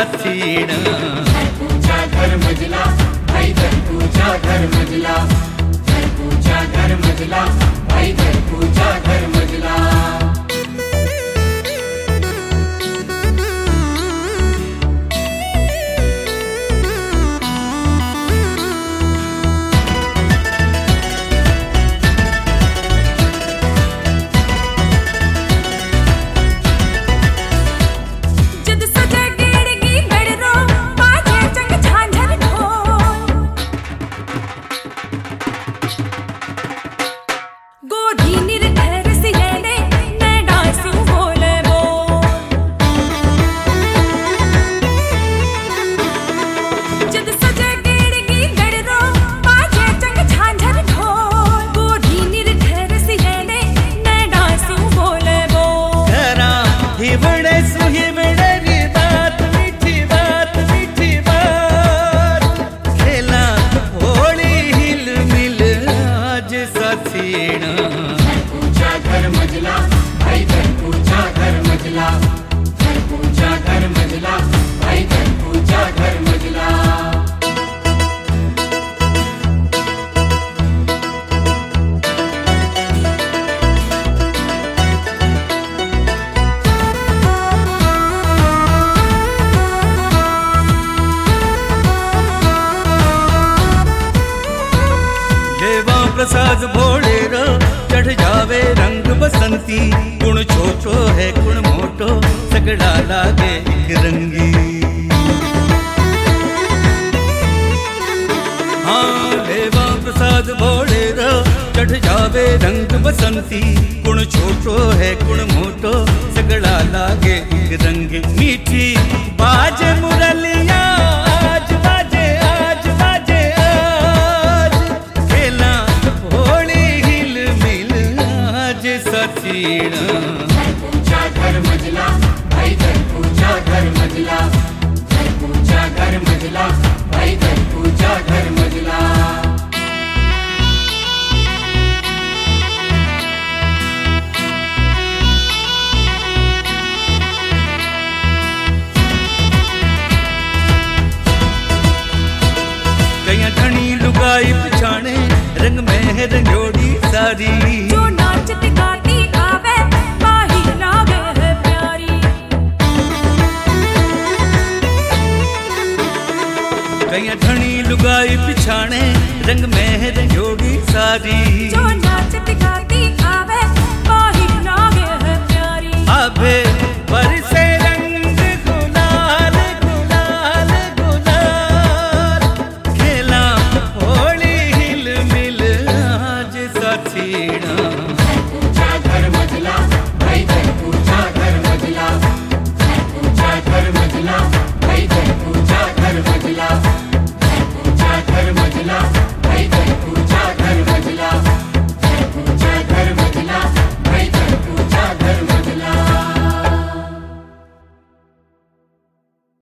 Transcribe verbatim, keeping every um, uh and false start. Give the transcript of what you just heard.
साथीण। घर पूजा घर मजला भाई घर पूजा घर मजला, घर पूजा घर मजला भाई घर पूजा घर मजला। घर पूजा घर मजला भाई घर पूजा घर मजला, घर पूजा घर मजला भाई घर पूजा घर मजला। प्रसाद भोले रो चढ़ जावे रंग बसंती, गुण छोटो है गुण मोटो सगड़ा लागे एक रंगी। हाँ देवा प्रसाद भोले रो चढ़ जावे रंग बसंती, गुण छोटो है गुण मोटो सगड़ा लागे एक रंगी। मीठी बाज